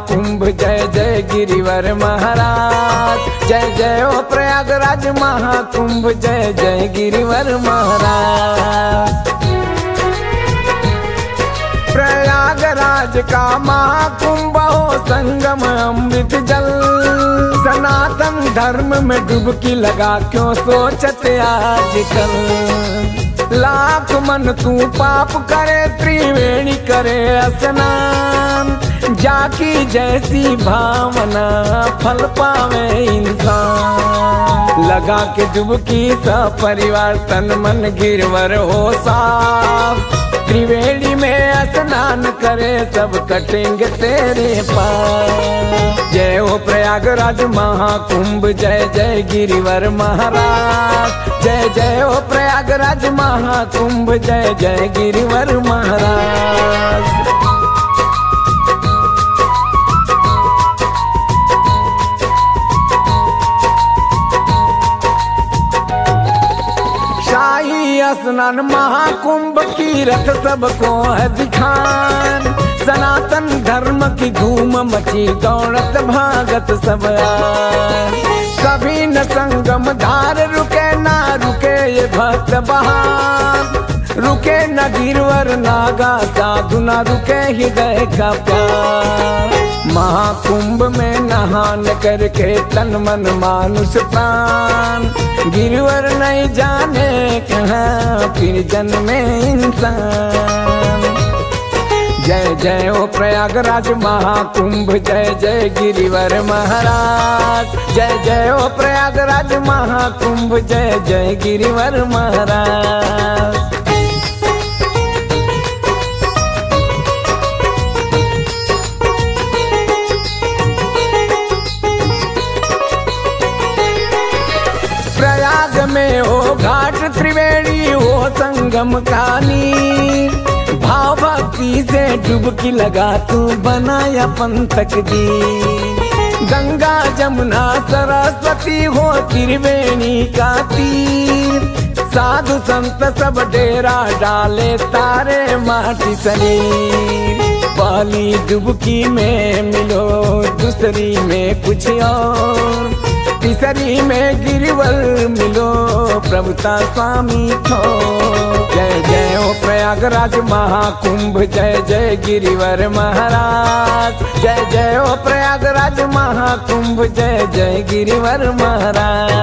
महाकुंभ जय जय गिरिवर महाराज। जय जय हो प्रयागराज महाकुंभ जय जय गिरिवर महाराज। प्रयागराज का महाकुंभ हो संगम अमृत जल, सनातन धर्म में डुबकी लगा क्यों सोचते आजकल। लाख मन तू पाप करे त्रिवेणी करे स्नान, जाकी जैसी भावना फल पावे इंसान। लगा के डुबकी सब परिवार तन मन गिरवर हो साफ, त्रिवेणी में स्नान करे सब कटेंगे तेरे पास। जय हो प्रयागराज महाकुंभ जय जय गिरिवर महाराज। जय जय हो प्रयागराज महाकुंभ जय जय गिरिवर महाराज। स्नान महाकुंभ की रथ सबको है दिखान, सनातन धर्म की धूम मची दौड़त भागत सब आए। कभी न संगम धार रुके ना रुके ये भक्त बहार, रुके न गिरवर नागा साधु न रुके हृदय का प्यार। महाकुंभ में नहान करके तन मन मानुष प्राण, गिरवर नहीं जाने कहाँ फिर जन्मे इंसान। जय जय हो प्रयागराज महाकुंभ जय जय गिरिवर महाराज। जय जय हो प्रयागराज महाकुंभ जय जय गिरिवर महाराज। प्रयाग में हो घाट त्रिवेणी हो संगम कानी, भाव भक्ति से डुबकी लगा तू बनाया पंथक दी। गंगा जमुना सरस्वती हो त्रिवेणी का तीर, साधु संत सब डेरा डाले तारे माटी शरीर। पहली डुबकी में मिलो दूसरी में कुछ और, तीसरी में गिरिवर मिलो प्रभुता स्वामी थो। जय जय हो प्रयागराज महाकुंभ जय जय गिरिवर महाराज। जय जय हो प्रयागराज महाकुंभ जय जय गिरिवर महाराज।